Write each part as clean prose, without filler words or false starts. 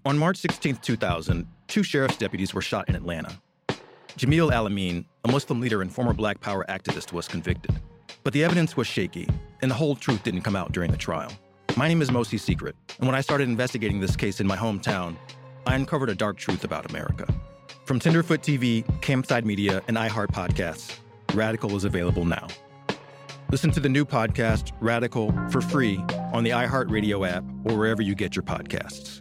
On March 16, 2000, two sheriff's deputies were shot in Atlanta. Jamil Al-Amin, a Muslim leader and former Black Power activist, was convicted. But the evidence was shaky, and the whole truth didn't come out during the trial. My name is Mosi Secret, and when I started investigating this case in my hometown, I uncovered a dark truth about America. From Tenderfoot TV, Campside Media, and iHeart Podcasts, Radical is available now. Listen to the new podcast, Radical, for free on the iHeartRadio app or wherever you get your podcasts.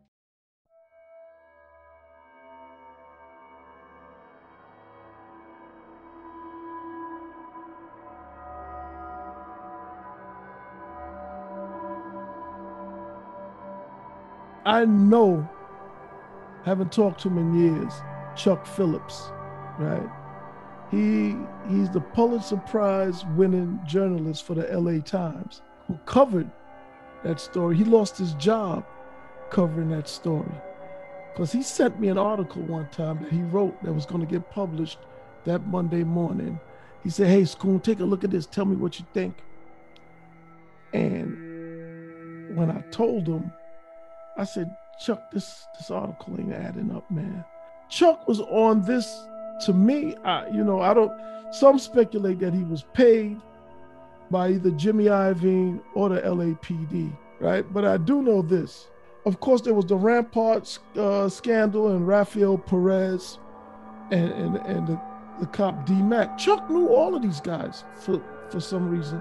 I know, haven't talked to him in years, Chuck Phillips, right? He's the Pulitzer Prize winning journalist for the LA Times who covered that story. He lost his job covering that story because he sent me an article one time that he wrote that was going to get published that Monday morning. He said, "Hey, Scoon, take a look at this. Tell me what you think." And when I told him, I said, "Chuck, this article ain't adding up, man." Chuck was on this, to me, some speculate that he was paid by either Jimmy Iovine or the LAPD, right? But I do know this. Of course, there was the Rampart scandal and Rafael Perez and the cop D-Mac. Chuck knew all of these guys for some reason.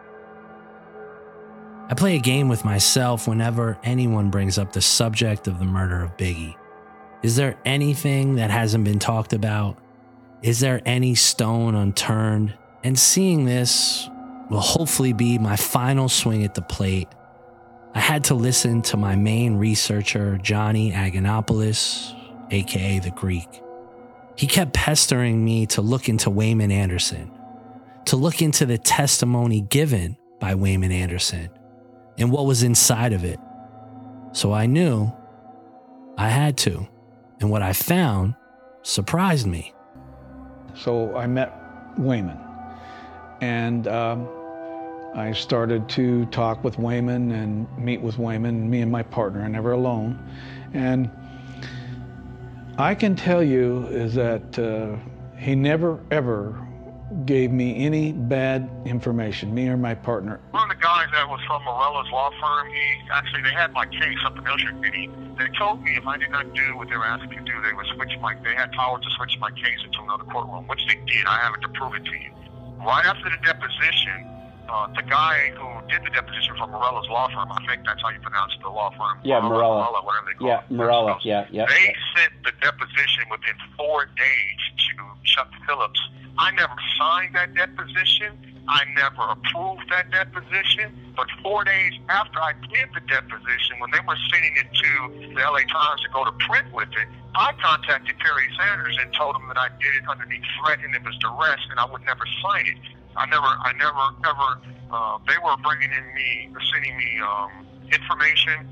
I play a game with myself whenever anyone brings up the subject of the murder of Biggie. Is there anything that hasn't been talked about? Is there any stone unturned? And seeing this will hopefully be my final swing at the plate. I had to listen to my main researcher, Johnny Aganopoulos, aka The Greek. He kept pestering me to look into Wayman Anderson, to look into the testimony given by Wayman Anderson and what was inside of it. So I knew I had to. And what I found surprised me. So I met Wayman, and I started to talk with Wayman and meet with Wayman, me and my partner, never alone. And I can tell you is that he never, ever gave me any bad information, me or my partner. One of the guys that was from Morella's law firm, they had my case up in Ocean City. They told me if I did not do what they were asking me to do, they had power to switch my case into another courtroom, which they did. I have it to prove it to you. Right after the deposition, the guy who did the deposition from Morella's law firm, I think that's how you pronounce the law firm. Yeah, Morella. Whatever they call it. Morella, yeah. They sent the deposition within 4 days to Chuck Phillips. I never signed that deposition. I never approved that deposition. But 4 days after I did the deposition, when they were sending it to the LA Times to go to print with it, I contacted Perry Sanders and told him that I did it underneath threat and it was duress and I would never sign it. They were sending me information,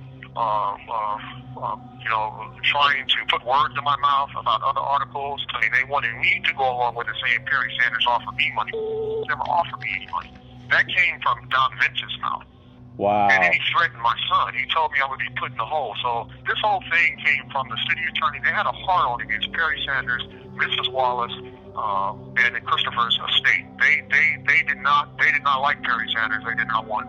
trying to put words in my mouth about other articles, saying they wanted me to go along with it, saying Perry Sanders offered me money. Never offered me any money. That came from Don Venture's mouth. Wow. And then he threatened my son. He told me I would be put in the hole. So this whole thing came from the city attorney. They had a hard-on against Perry Sanders, Mrs. Wallace, and Christopher's estate. They did not like Perry Sanders. They did not want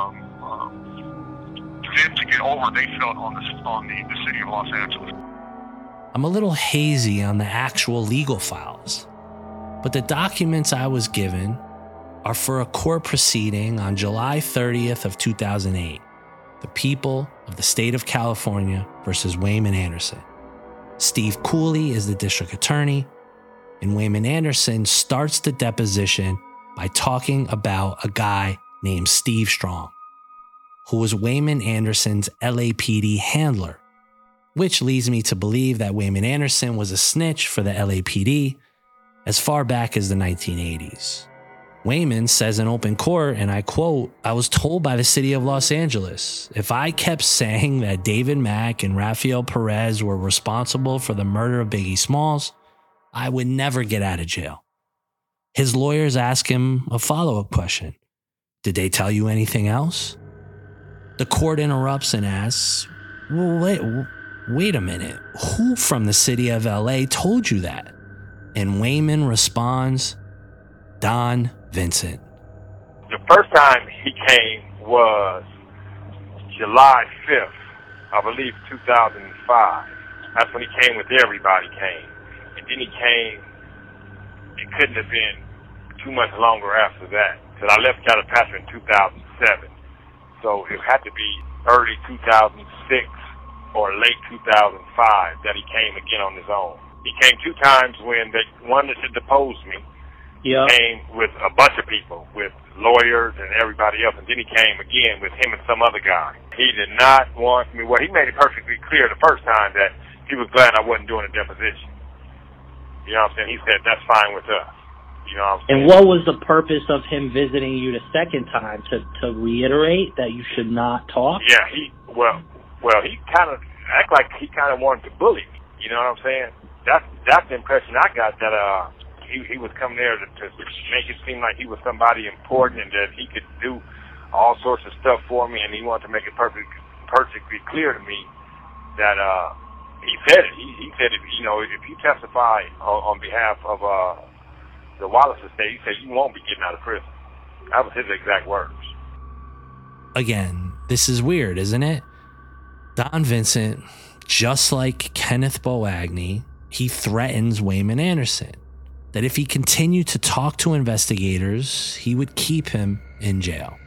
them to get over. They felt on the city of Los Angeles. I'm a little hazy on the actual legal files, but the documents I was given are for a court proceeding on July 30th of 2008. The people of the state of California versus Wayman Anderson. Steve Cooley is the district attorney, and Wayman Anderson starts the deposition by talking about a guy named Steve Strong, who was Wayman Anderson's LAPD handler, which leads me to believe that Wayman Anderson was a snitch for the LAPD as far back as the 1980s. Wayman says in open court, and I quote, "I was told by the city of Los Angeles, if I kept saying that David Mack and Rafael Perez were responsible for the murder of Biggie Smalls, I would never get out of jail." His lawyers ask him a follow-up question. "Did they tell you anything else?" The court interrupts and asks, "Well, wait, wait a minute, who from the city of LA told you that? And Wayman responds, Don Vincent. The first time he came was July 5th, I believe 2005. That's when he came with everybody came. And then he came, it couldn't have been too much longer after that, because I left Calipatria in 2007. So it had to be early 2006 or late 2005 that he came again on his own. He came 2 times when they wanted to depose me. Yeah. He came with a bunch of people, with lawyers and everybody else, and then he came again with him and some other guy. He did not want me. Well, he made it perfectly clear the first time that he was glad I wasn't doing a deposition. You know what I'm saying? He said, that's fine with us. You know what I'm saying? And what was the purpose of him visiting you the second time? To reiterate that you should not talk? Yeah, he kind of act like he kind of wanted to bully me. You know what I'm saying? That's the impression I got, that he was coming there to make it seem like he was somebody important and that he could do all sorts of stuff for me, and he wanted to make it perfectly clear to me that he said it. He said, if you testify on behalf of the Wallace estate, he said you won't be getting out of prison. That was his exact words. Again, this is weird, isn't it? Don Vincent, just like Kenneth Beauagni, he threatens Wayman Anderson that if he continued to talk to investigators, he would keep him in jail.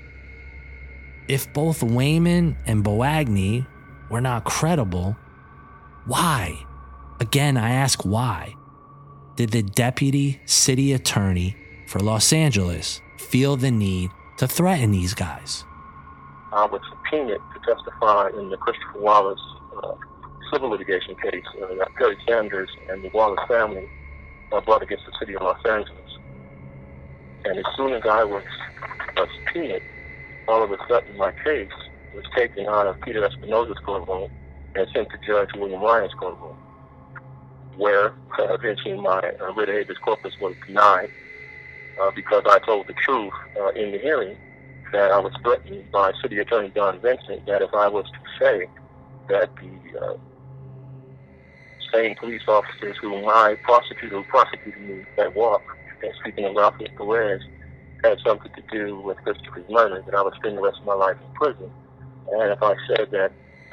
If both Wayman and Beauagni were not credible, why? Again, I ask why did the deputy city attorney for Los Angeles feel the need to threaten these guys? I was subpoenaed to testify in the Christopher Wallace civil litigation case that Perry Sanders and the Wallace family brought against the city of Los Angeles. And as soon as I was subpoenaed, all of a sudden my case was taken out of Peter Espinosa's courtroom and sent to Judge William Ryan's courtroom, where eventually my writ of habeas corpus was denied because I told the truth in the hearing, that I was threatened by City Attorney Don Vincent that if I was to say that the same police officers who prosecuted me at walk, and speaking of Rafael Perez, had something to do with Christopher's murder, that I would spend the rest of my life in prison. And if I said that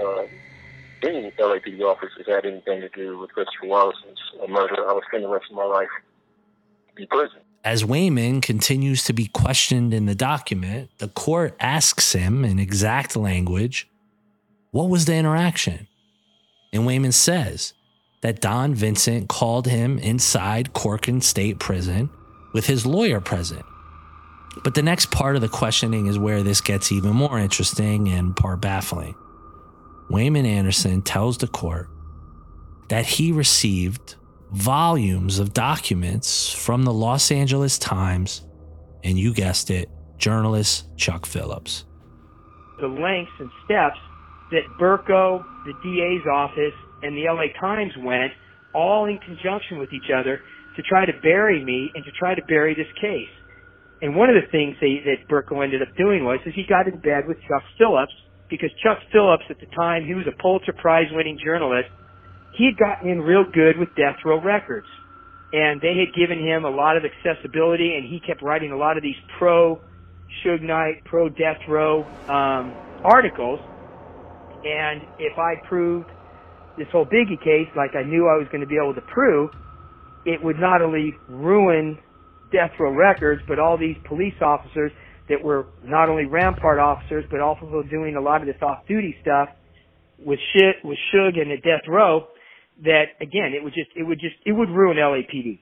any LAPD officers had anything to do with Christopher Wallace's murder, I would spend the rest of my life in prison. As Wayman continues to be questioned in the document, the court asks him in exact language, what was the interaction? And Wayman says that Don Vincent called him inside Corcoran State Prison with his lawyer present. But the next part of the questioning is where this gets even more interesting and part baffling. Wayman Anderson tells the court that he received volumes of documents from the Los Angeles Times and, you guessed it, journalist Chuck Phillips. The lengths and steps that Berko, the DA's office, and the LA Times went, all in conjunction with each other, to try to bury me and to try to bury this case. And one of the things that Berko ended up doing was he got in bed with Chuck Phillips, because Chuck Phillips at the time, he was a Pulitzer Prize winning journalist. He had gotten in real good with Death Row Records, and they had given him a lot of accessibility, and he kept writing a lot of these pro-Suge Knight, pro-Death Row articles. And if I proved this whole Biggie case like I knew I was going to be able to prove, it would not only ruin Death Row Records, but all these police officers that were not only Rampart officers, but also doing a lot of this off-duty stuff with Suge and at Death Row, that again, it would ruin LAPD.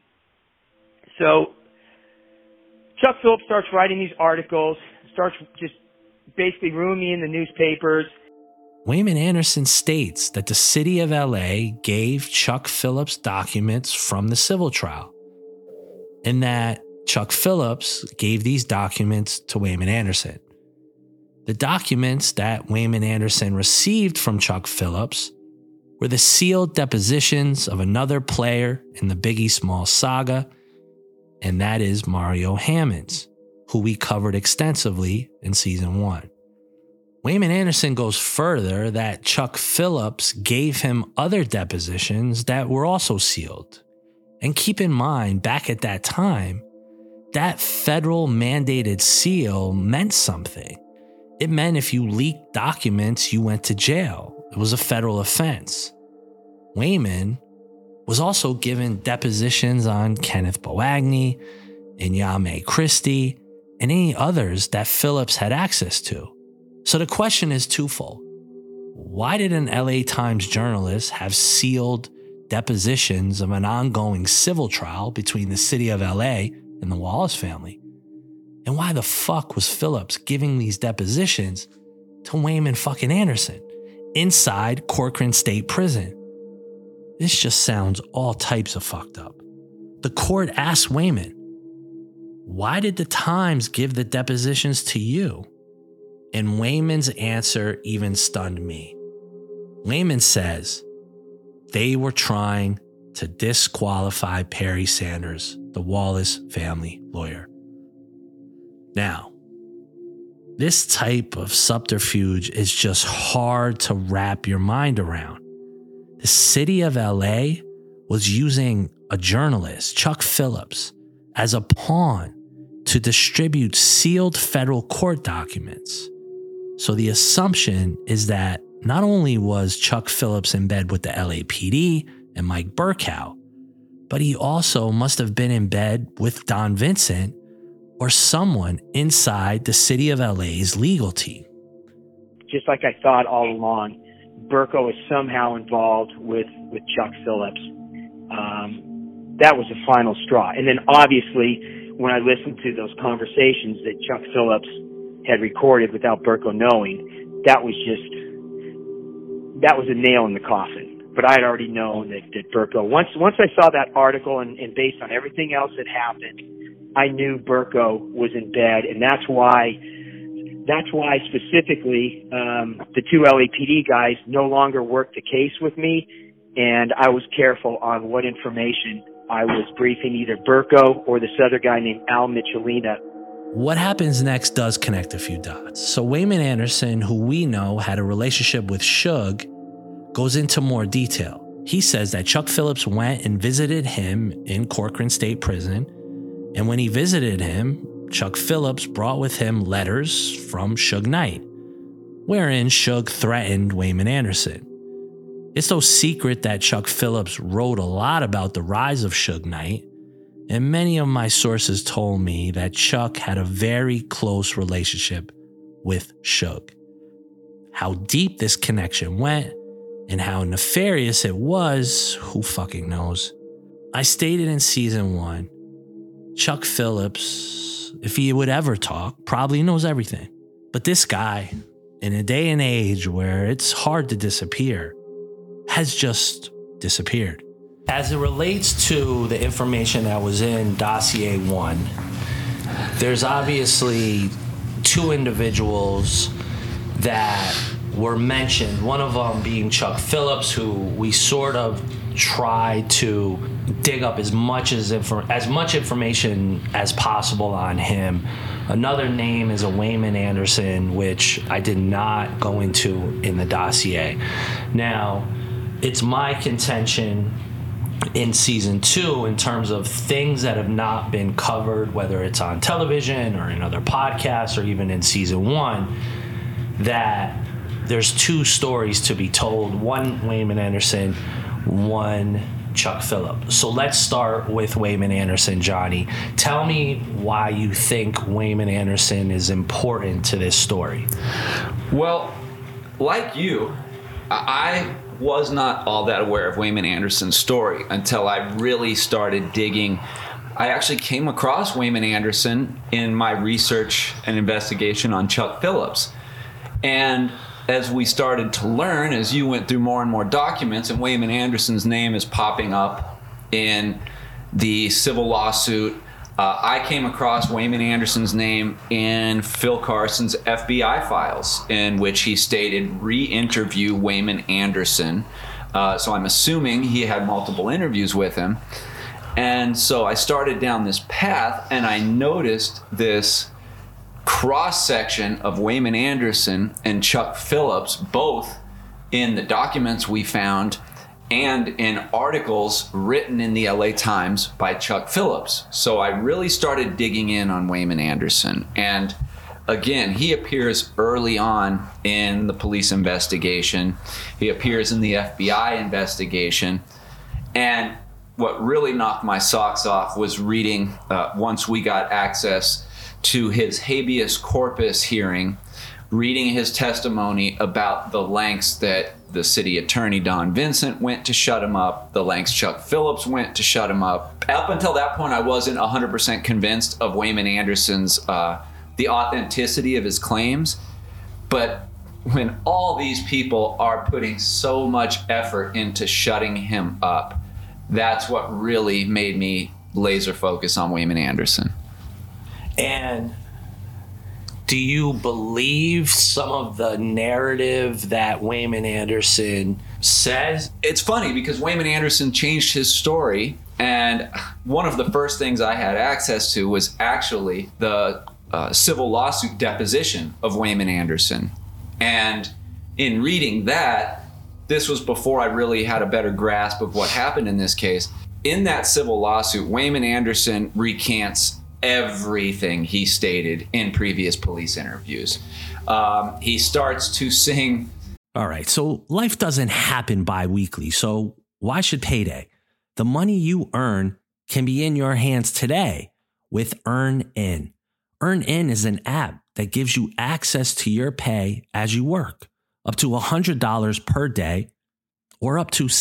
So Chuck Phillips starts writing these articles, starts just basically ruining the newspapers. Wayman Anderson states that the city of LA gave Chuck Phillips documents from the civil trial, and that Chuck Phillips gave these documents to Wayman Anderson. The documents that Wayman Anderson received from Chuck Phillips were the sealed depositions of another player in the Biggie Smalls saga, and that is Mario Hammonds, who we covered extensively in season 1. Wayman Anderson goes further that Chuck Phillips gave him other depositions that were also sealed. And keep in mind, back at that time, that federal mandated seal meant something. It meant if you leaked documents, you went to jail. It was a federal offense. Wayman was also given depositions on Kenneth Boagny, Inyame Christie, and any others that Phillips had access to. So the question is twofold. Why did an LA Times journalist have sealed depositions of an ongoing civil trial between the city of LA and the Wallace family? And why the fuck was Phillips giving these depositions to Wayman fucking Anderson inside Corcoran State Prison? This just sounds all types of fucked up. The court asked Wayman, why did the Times give the depositions to you? And Wayman's answer even stunned me. Wayman says they were trying to disqualify Perry Sanders, the Wallace family lawyer. Now, this type of subterfuge is just hard to wrap your mind around. The city of LA was using a journalist, Chuck Phillips, as a pawn to distribute sealed federal court documents. So the assumption is that not only was Chuck Phillips in bed with the LAPD and Mike Burkow, but he also must have been in bed with Don Vincent or someone inside the city of LA's legal team. Just like I thought all along, Burko is somehow involved with Chuck Phillips. That was the final straw. And then obviously, when I listened to those conversations that Chuck Phillips had recorded without Burko knowing, that was a nail in the coffin. But I had already known that Burko, once I saw that article and based on everything else that happened, I knew Burko was in bed, and that's why specifically the two LAPD guys no longer worked the case with me, and I was careful on what information I was briefing either Burko or this other guy named Al Michelina. What happens next does connect a few dots. So Wayman Anderson, who we know had a relationship with Suge, goes into more detail. He says that Chuck Phillips went and visited him in Corcoran State Prison, and when he visited him, Chuck Phillips brought with him letters from Suge Knight, wherein Suge threatened Wayman Anderson. It's no secret that Chuck Phillips wrote a lot about the rise of Suge Knight, and many of my sources told me that Chuck had a very close relationship with Suge. How deep this connection went and how nefarious it was, who fucking knows? I stated in season 1, Chuck Phillips, if he would ever talk, probably knows everything. But this guy, in a day and age where it's hard to disappear, has just disappeared. As it relates to the information that was in Dossier 1, there's obviously two individuals that were mentioned, one of them being Chuck Phillips, who we sort of tried to dig up as much information as possible on him. Another name is a Wayman Anderson, which I did not go into in the dossier. Now, it's my contention in season 2, in terms of things that have not been covered, whether it's on television or in other podcasts or even in season 1, that there's two stories to be told. One Wayman Anderson, one Chuck Phillips. So let's start with Wayman Anderson, Johnny. Tell me why you think Wayman Anderson is important to this story. Well, like you, I was not all that aware of Wayman Anderson's story until I really started digging. I actually came across Wayman Anderson in my research and investigation on Chuck Phillips. And as we started to learn, as you went through more and more documents, and Wayman Anderson's name is popping up in the civil lawsuit, I came across Wayman Anderson's name in Phil Carson's FBI files, in which he stated, re-interview Wayman Anderson. So I'm assuming he had multiple interviews with him. And so I started down this path, and I noticed this cross-section of Wayman Anderson and Chuck Phillips, both in the documents we found and in articles written in the LA Times by Chuck Phillips. So I really started digging in on Wayman Anderson. And again, he appears early on in the police investigation. He appears in the FBI investigation. And what really knocked my socks off was reading, once we got access to his habeas corpus hearing, reading his testimony about the lengths that the city attorney, Don Vincent, went to shut him up, the lengths Chuck Phillips went to shut him up. Up until that point, I wasn't 100% convinced of Wayman Anderson's, the authenticity of his claims. But when all these people are putting so much effort into shutting him up, that's what really made me laser focus on Wayman Anderson. And do you believe some of the narrative that Wayman Anderson says? It's funny because Wayman Anderson changed his story, and one of the first things I had access to was actually the civil lawsuit deposition of Wayman Anderson. And in reading that, this was before I really had a better grasp of what happened in this case. In that civil lawsuit, Wayman Anderson recants everything he stated in previous police interviews. He starts to sing. All right, so life doesn't happen bi-weekly, so why should payday? The money you earn can be in your hands today with EarnIn. EarnIn is an app that gives you access to your pay as you work, up to $100 per day or up to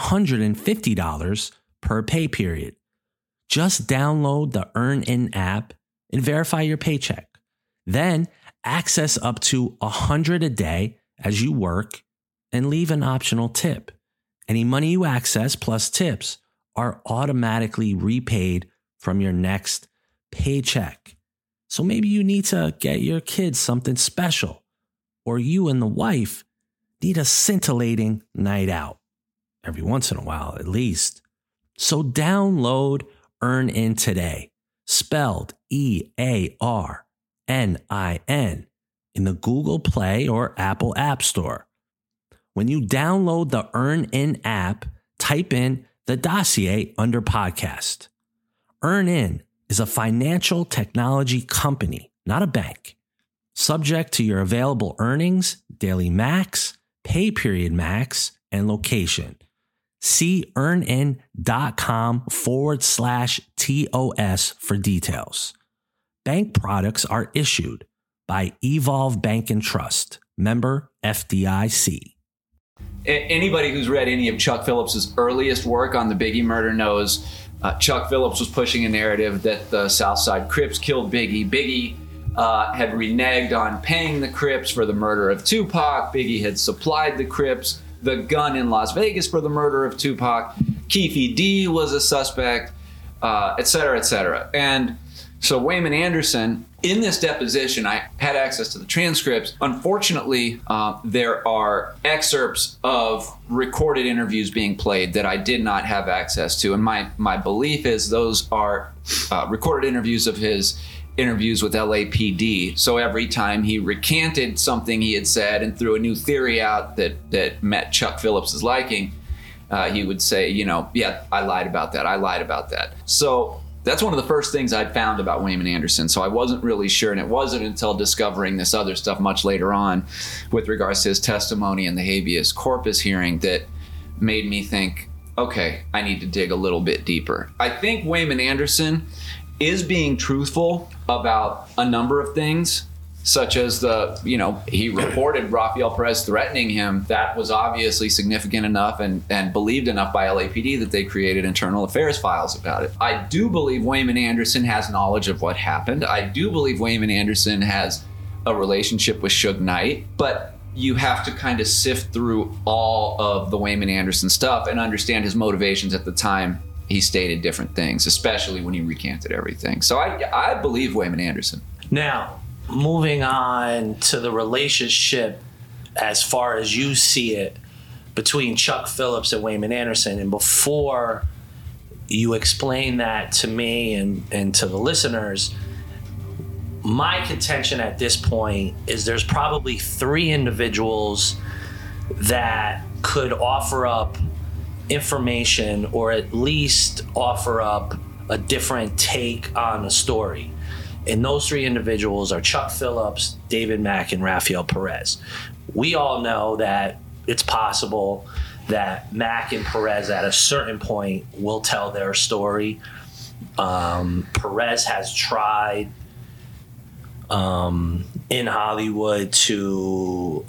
$750 per pay period. Just download the EarnIn app and verify your paycheck. Then access up to $100 a day as you work and leave an optional tip. Any money you access plus tips are automatically repaid from your next paycheck. So maybe you need to get your kids something special, or you and the wife need a scintillating night out. Every once in a while, at least. So download EarnIn today, spelled EARNIN, in the Google Play or Apple App Store. When you download the EarnIn app, type in the dossier under podcast. EarnIn is a financial technology company, not a bank. Subject to your available earnings, daily max, pay period max, and location. See earnin.com/TOS for details. Bank products are issued by Evolve Bank and Trust, member FDIC. Anybody who's read any of Chuck Phillips's earliest work on the Biggie murder knows Chuck Phillips was pushing a narrative that the Southside Crips killed Biggie. Biggie had reneged on paying the Crips for the murder of Tupac. Biggie had supplied the Crips the gun in Las Vegas for the murder of Tupac. Keefe D was a suspect, et cetera, et cetera. And so Wayman Anderson, in this deposition, I had access to the transcripts. Unfortunately, there are excerpts of recorded interviews being played that I did not have access to. And my belief is those are recorded interviews of his interviews with LAPD. So every time he recanted something he had said and threw a new theory out that met Chuck Phillips's liking, he would say, yeah, I lied about that. So that's one of the first things I'd found about Wayman Anderson. So I wasn't really sure, and it wasn't until discovering this other stuff much later on with regards to his testimony in the habeas corpus hearing that made me think, okay, I need to dig a little bit deeper. I think Wayman Anderson is being truthful about a number of things, such as he reported Rafael Perez threatening him. That was obviously significant enough and believed enough by LAPD that they created internal affairs files about it. I do believe Wayman Anderson has knowledge of what happened. I do believe Wayman Anderson has a relationship with Suge Knight, but you have to kind of sift through all of the Wayman Anderson stuff and understand his motivations at the time he stated different things, especially when he recanted everything. So I believe Wayman Anderson. Now, moving on to the relationship as far as you see it between Chuck Phillips and Wayman Anderson, and before you explain that to me and to the listeners, my contention at this point is there's probably 3 individuals that could offer up information or at least offer up a different take on the story. And those 3 individuals are Chuck Phillips, David Mack, and Rafael Perez. We all know that it's possible that Mack and Perez at a certain point will tell their story. Perez has tried in Hollywood to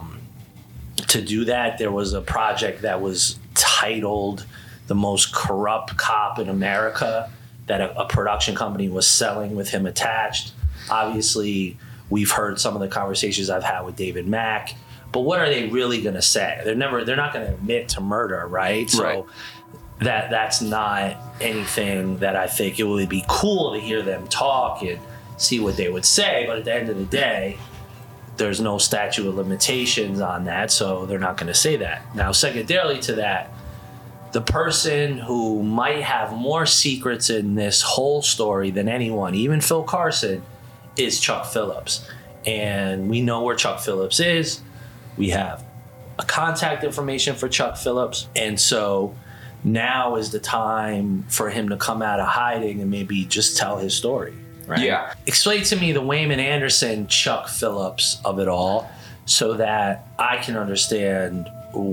do that. There was a project that was titled The Most Corrupt Cop in America that a production company was selling with him attached. Obviously, we've heard some of the conversations I've had with David Mack, but what are they really going to say? They're not going to admit to murder, right? So that's not anything that I think it would be cool to hear them talk and see what they would say. But at the end of the day, there's no statute of limitations on that, so they're not going to say that. Now, secondarily to that, the person who might have more secrets in this whole story than anyone, even Phil Carson, is Chuck Phillips. And we know where Chuck Phillips is. We have a contact information for Chuck Phillips. And so now is the time for him to come out of hiding and maybe just tell his story, right? Yeah. Explain to me the Wayman Anderson, Chuck Phillips of it all so that I can understand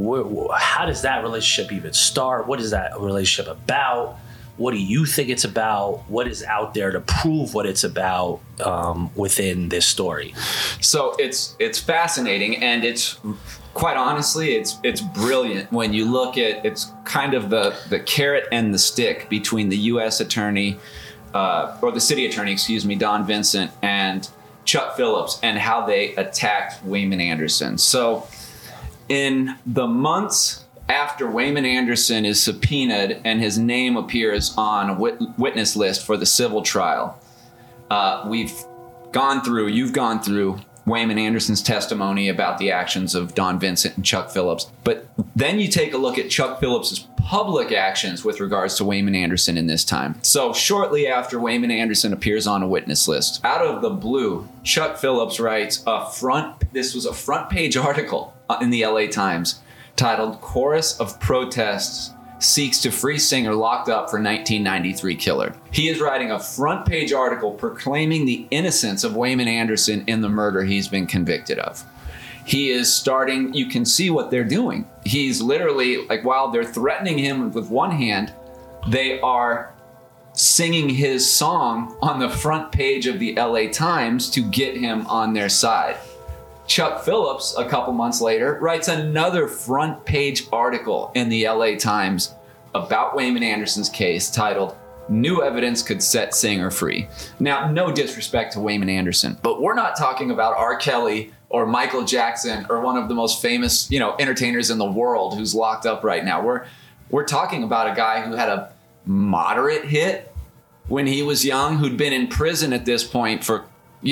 how does that relationship even start? What is that relationship about? What do you think it's about? What is out there to prove what it's about within this story? So it's fascinating, and it's quite honestly, it's brilliant when you look at it's kind of the carrot and the stick between the U.S. attorney or the city attorney, excuse me, Don Vincent, and Chuck Phillips, and how they attacked Wayman Anderson. So in the months after Wayman Anderson is subpoenaed and his name appears on a witness list for the civil trial, you've gone through Wayman Anderson's testimony about the actions of Don Vincent and Chuck Phillips. But then you take a look at Chuck Phillips's public actions with regards to Wayman Anderson in this time. So shortly after Wayman Anderson appears on a witness list, out of the blue, Chuck Phillips writes this was a front page article in the LA Times titled "Chorus of Protests Seeks to Free Singer Locked Up for 1993 Killer." He is writing a front page article proclaiming the innocence of Wayman Anderson in the murder he's been convicted of. He is starting, you can see what they're doing. He's literally, like, while they're threatening him with one hand, they are singing his song on the front page of the LA Times to get him on their side. Chuck Phillips, a couple months later, writes another front page article in the LA Times about Wayman Anderson's case titled "New Evidence Could Set Singer Free." Now, no disrespect to Wayman Anderson, but we're not talking about R. Kelly or Michael Jackson or one of the most famous, entertainers in the world who's locked up right now. We're talking about a guy who had a moderate hit when he was young, who'd been in prison at this point for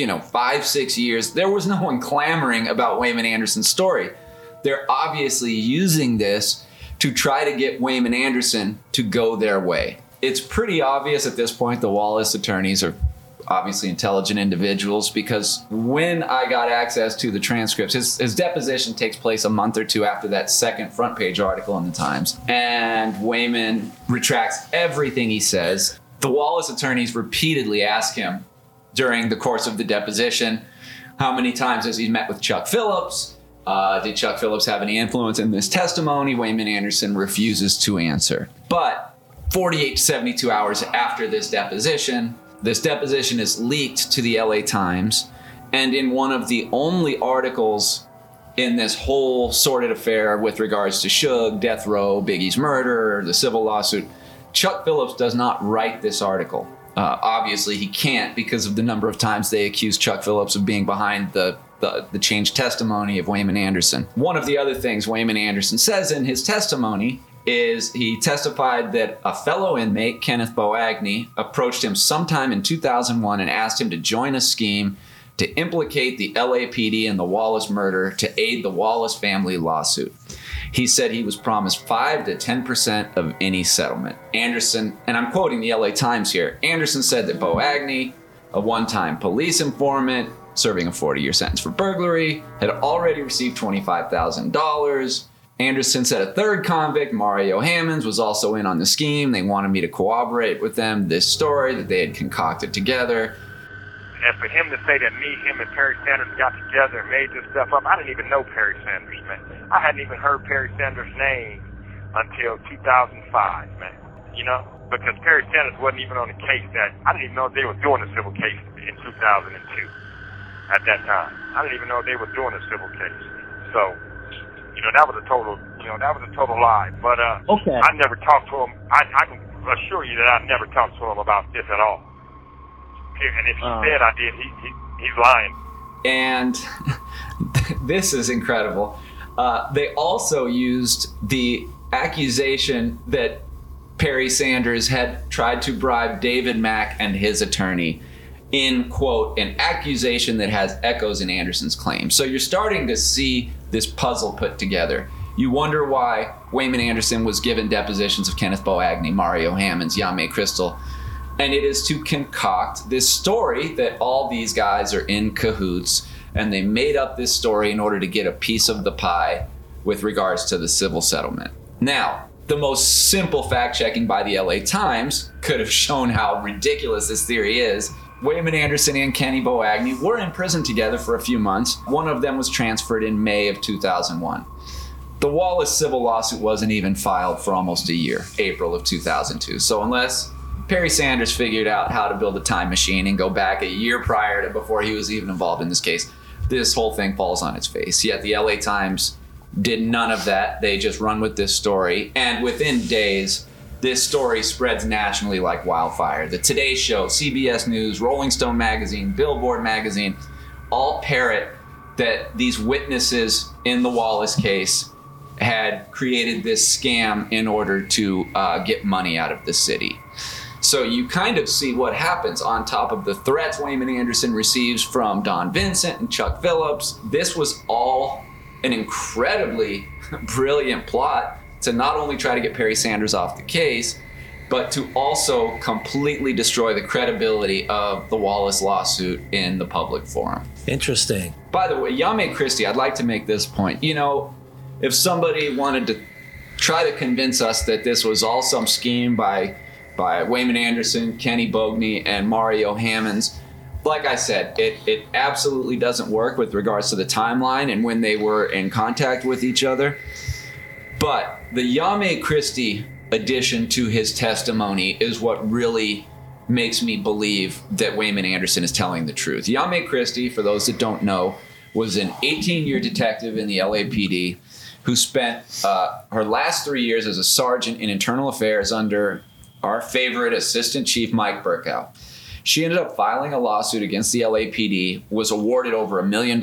5-6 years. There was no one clamoring about Wayman Anderson's story. They're obviously using this to try to get Wayman Anderson to go their way. It's pretty obvious at this point the Wallace attorneys are obviously intelligent individuals, because when I got access to the transcripts, his deposition takes place a month or two after that second front page article in the Times, and Wayman retracts everything he says. The Wallace attorneys repeatedly ask him during the course of the deposition, how many times has he met with Chuck Phillips? Did Chuck Phillips have any influence in this testimony? Wayman Anderson refuses to answer. But 48 to 72 hours after this deposition is leaked to the LA Times. And in one of the only articles in this whole sordid affair with regards to Suge, Death Row, Biggie's murder, the civil lawsuit, Chuck Phillips does not write this article. Obviously, he can't, because of the number of times they accuse Chuck Phillips of being behind the changed testimony of Wayman Anderson. One of the other things Wayman Anderson says in his testimony is he testified that a fellow inmate, Kenneth Boagni, approached him sometime in 2001 and asked him to join a scheme to implicate the LAPD in the Wallace murder to aid the Wallace family lawsuit. He said he was promised 5 to 10% of any settlement. Anderson, and I'm quoting the LA Times here, Anderson said that Boagni a one-time police informant, serving a 40-year sentence for burglary, had already received $25,000. Anderson said a third convict, Mario Hammonds, was also in on the scheme. They wanted me to corroborate with them this story that they had concocted together. And for him to say that him and Perry Sanders got together and made this stuff up, I didn't even know Perry Sanders, man. I hadn't even heard Perry Sanders' name until 2005, man. You know? Because Perry Sanders wasn't even on the case that, I didn't even know they were doing a civil case in 2002 at that time. I didn't even know they were doing a civil case. So, that was a total lie. But okay. I never talked to him. I can assure you that I never talked to him about this at all. And if he said I did, he's lying. And this is incredible. They also used the accusation that Perry Sanders had tried to bribe David Mack and his attorney in, quote, an accusation that has echoes in Anderson's claim. So you're starting to see this puzzle put together. You wonder why Wayman Anderson was given depositions of Kenneth Boagny, Mario Hammonds, Yame Crystal. And it is to concoct this story that all these guys are in cahoots, and they made up this story in order to get a piece of the pie with regards to the civil settlement. Now, the most simple fact-checking by the LA Times could have shown how ridiculous this theory is. Wayman Anderson and Kenny Boagny were in prison together for a few months. One of them was transferred in May of 2001. The Wallace civil lawsuit wasn't even filed for almost a year, April of 2002. So unless Perry Sanders figured out how to build a time machine and go back a year prior to before he was even involved in this case, this whole thing falls on its face. Yet the LA Times did none of that. They just run with this story. And within days, this story spreads nationally like wildfire. The Today Show, CBS News, Rolling Stone magazine, Billboard magazine, all parrot that these witnesses in the Wallace case had created this scam in order to get money out of the city. So you kind of see what happens on top of the threats Wayman Anderson receives from Don Vincent and Chuck Phillips. This was all an incredibly brilliant plot to not only try to get Perry Sanders off the case, but to also completely destroy the credibility of the Wallace lawsuit in the public forum. Interesting. By the way, Yame Christie, I'd like to make this point. If somebody wanted to try to convince us that this was all some scheme by Wayman Anderson, Kenny Boagny, and Mario Hammonds, like I said, it absolutely doesn't work with regards to the timeline and when they were in contact with each other. But the Yame Christie addition to his testimony is what really makes me believe that Wayman Anderson is telling the truth. Yame Christie, for those that don't know, was an 18-year detective in the LAPD who spent her last 3 years as a sergeant in internal affairs under our favorite assistant chief, Mike Burkow. She ended up filing a lawsuit against the LAPD, was awarded over $1 million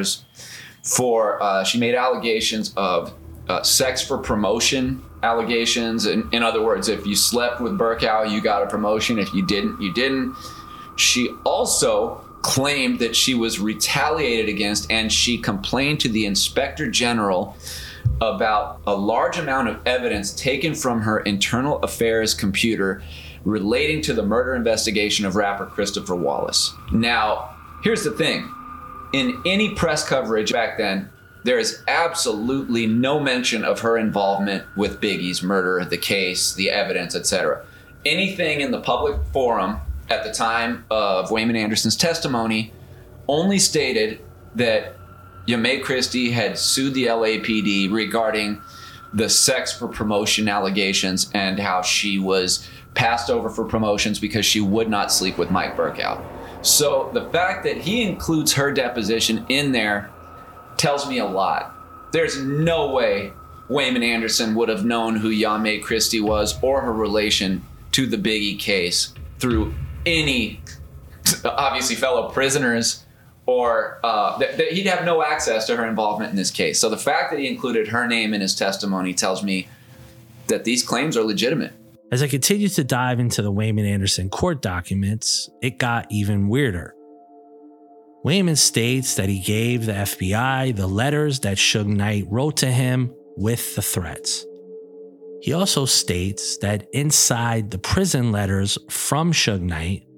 for, she made allegations of sex for promotion allegations. In other words, if you slept with Burkow, you got a promotion. If you didn't, you didn't. She also claimed that she was retaliated against, and she complained to the Inspector General about a large amount of evidence taken from her internal affairs computer relating to the murder investigation of rapper Christopher Wallace. Now, here's the thing. In any press coverage back then, there is absolutely no mention of her involvement with Biggie's murder, the case, the evidence, etc. Anything in the public forum at the time of Wayman Anderson's testimony only stated that Yame Christie had sued the LAPD regarding the sex for promotion allegations and how she was passed over for promotions because she would not sleep with Mike Burkow. So the fact that he includes her deposition in there tells me a lot. There's no way Wayman Anderson would have known who Yame Christie was or her relation to the Biggie case through any, obviously, fellow prisoners, or that he'd have no access to her involvement in this case. So the fact that he included her name in his testimony tells me that these claims are legitimate. As I continued to dive into the Wayman Anderson court documents, it got even weirder. Wayman states that he gave the FBI the letters that Suge Knight wrote to him with the threats. He also states that inside the prison letters from Suge Knight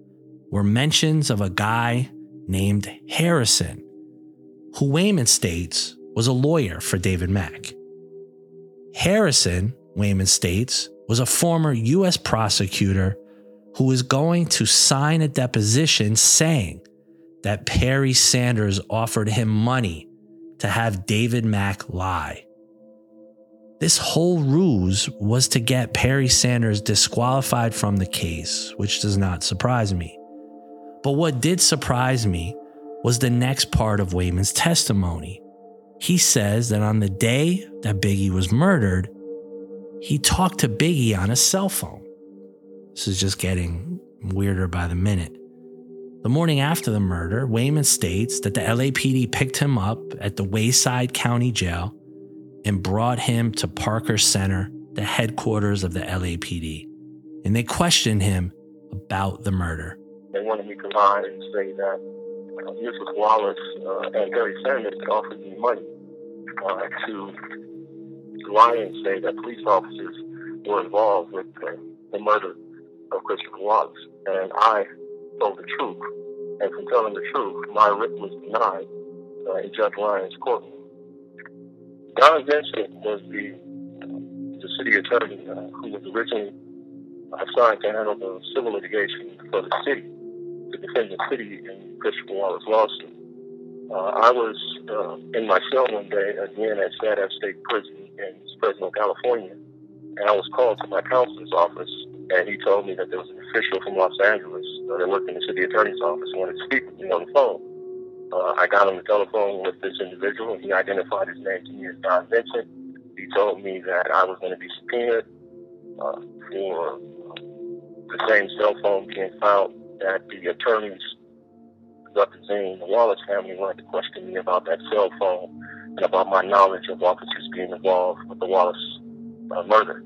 were mentions of a guy named Harrison, who Wayman states was a lawyer for David Mack. Harrison, Wayman states, was a former U.S. prosecutor who was going to sign a deposition saying that Perry Sanders offered him money to have David Mack lie. This whole ruse was to get Perry Sanders disqualified from the case, which does not surprise me. But what did surprise me was the next part of Wayman's testimony. He says that on the day that Biggie was murdered, he talked to Biggie on a cell phone. This is just getting weirder by the minute. The morning after the murder, Wayman states that the LAPD picked him up at the Wayside County Jail and brought him to Parker Center, the headquarters of the LAPD. And they questioned him about the murder. They wanted me to lie and say that Mrs. Wallace and Perry Sanders had offered me money to lie and say that police officers were involved with the murder of Christopher Wallace. And I told the truth. And from telling the truth, my writ was denied in Judge Ryan's courtroom. Don Vincent was the city attorney who was originally assigned to handle the civil litigation for the city, to defend the city in Christopher Wallace lawsuit. I was in my cell one day, again at Sad State Prison in Fresno, California, and I was called to my counselor's office, and he told me that there was an official from Los Angeles that worked in the city attorney's office and wanted to speak with me on the phone. I got on the telephone with this individual, and he identified his name to me as Don Vincent. He told me that I was going to be subpoenaed for the same cell phone being found, that the attorneys representing the Wallace family wanted to question me about that cell phone and about my knowledge of officers being involved with the Wallace murder.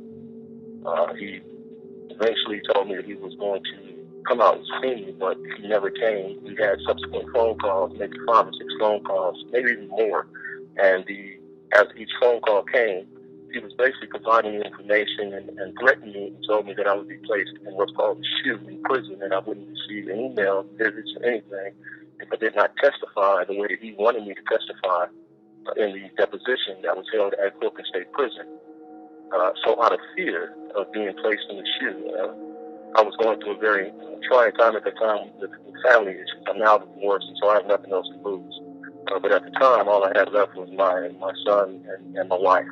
He eventually told me that he was going to come out and see me, but he never came. We had subsequent phone calls, maybe 5 or 6 phone calls, maybe even more. And as each phone call came, he was basically providing me information and threatening me and told me that I would be placed in what's called the SHU in prison, and I wouldn't receive an email, visits, or anything if I did not testify the way that he wanted me to testify in the deposition that was held at Corcoran State Prison. So out of fear of being placed in the SHU, I was going through a very trying time at the time with family issues. I'm now divorced, and so I have nothing else to lose. But at the time, all I had left was my son and my wife.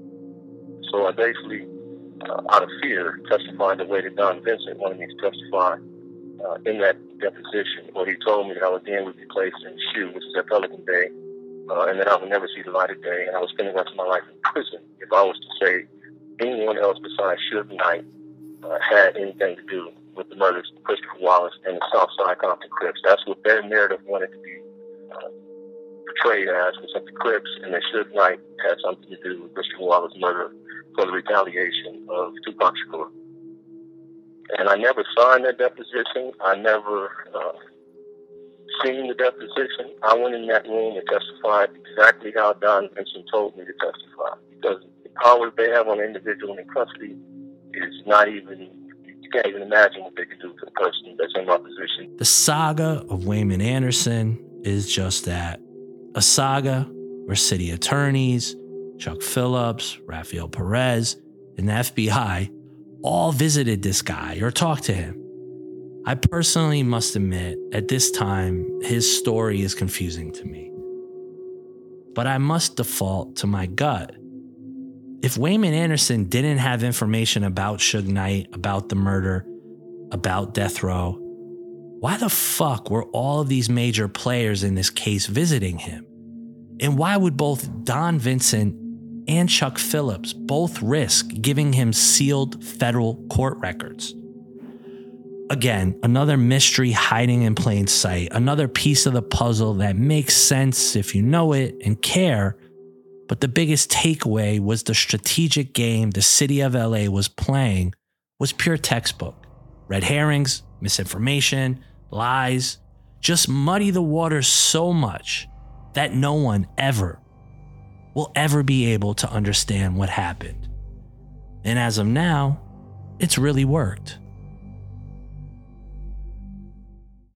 So I basically, out of fear, testified the way that Don Vincent wanted me to testify in that deposition, where he told me that I would then be placed in SHU, which is at Pelican Bay, and that I would never see the light of day, and I would spend the rest of my life in prison if I was to say anyone else besides Suge Knight had anything to do with the murders of Christopher Wallace and the Southside Compton Crips. That's what their narrative wanted to be portrayed as, was that the Crips and that Suge Knight had something to do with Christopher Wallace's murder for the retaliation of Tupac Shakur. And I never signed that deposition. I never seen the deposition. I went in that room and testified exactly how Don Vincent told me to testify, because the power they have on an individual in custody is not even, you can't even imagine what they could do to the person that's in my position. The saga of Wayman Anderson is just that, a saga where city attorneys, Chuck Phillips, Rafael Perez, and the FBI all visited this guy or talked to him. I personally must admit, at this time, his story is confusing to me. But I must default to my gut. If Wayman Anderson didn't have information about Suge Knight, about the murder, about death row, why the fuck were all of these major players in this case visiting him? And why would both Don Vincent and Chuck Phillips both risk giving him sealed federal court records? Again, another mystery hiding in plain sight, another piece of the puzzle that makes sense if you know it and care. But the biggest takeaway was the strategic game the city of LA was playing was pure textbook. Red herrings, misinformation, lies, just muddy the waters so much that no one will ever be able to understand what happened. And as of now, it's really worked.